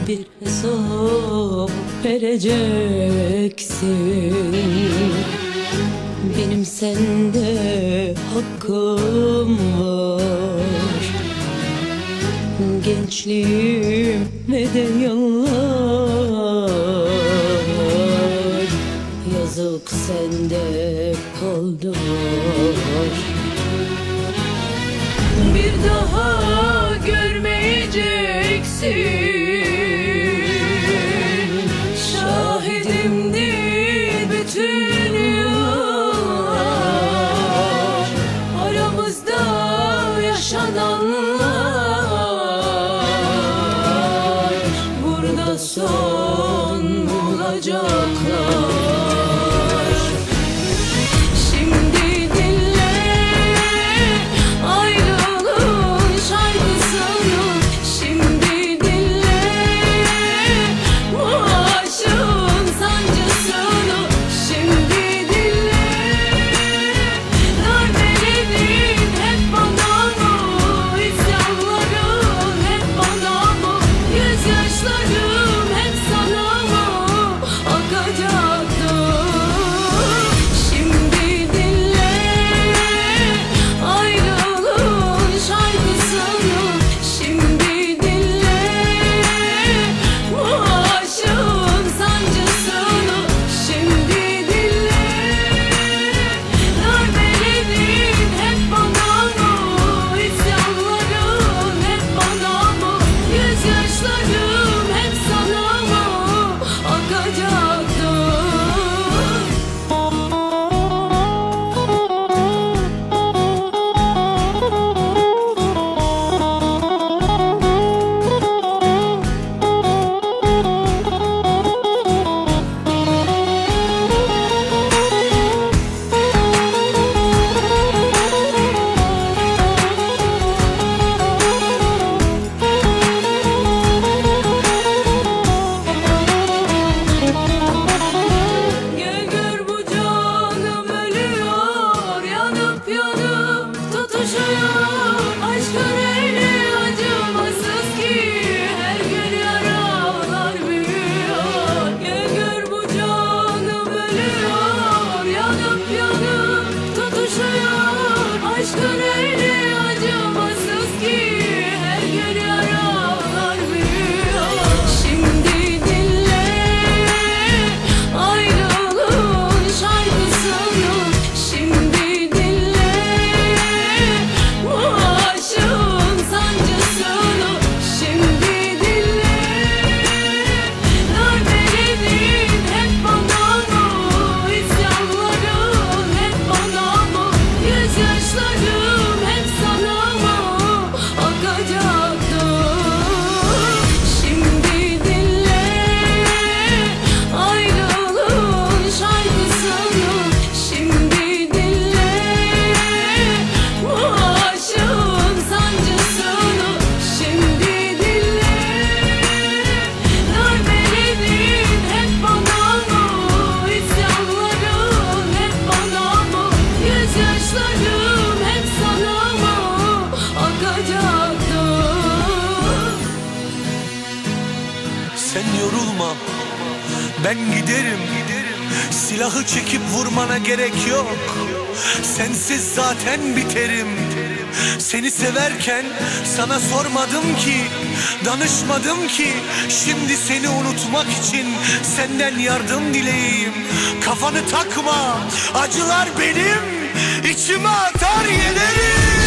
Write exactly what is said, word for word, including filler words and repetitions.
bir hesap vereceksin. Benim sende hakkım var. Gençliğime de yıllar, yazık sende kaldı var. Bir daha görmeyeceksin, şahidimdir bütün yıllar. Aramızda yaşananlar burada son bulacaklar. Sen yorulma, ben giderim. Silahı çekip vurmana gerek yok. Sensiz zaten biterim. Seni severken sana sormadım ki, danışmadım ki. Şimdi seni unutmak için senden yardım dileyeyim. Kafanı takma, acılar benim, içime atar yenerim.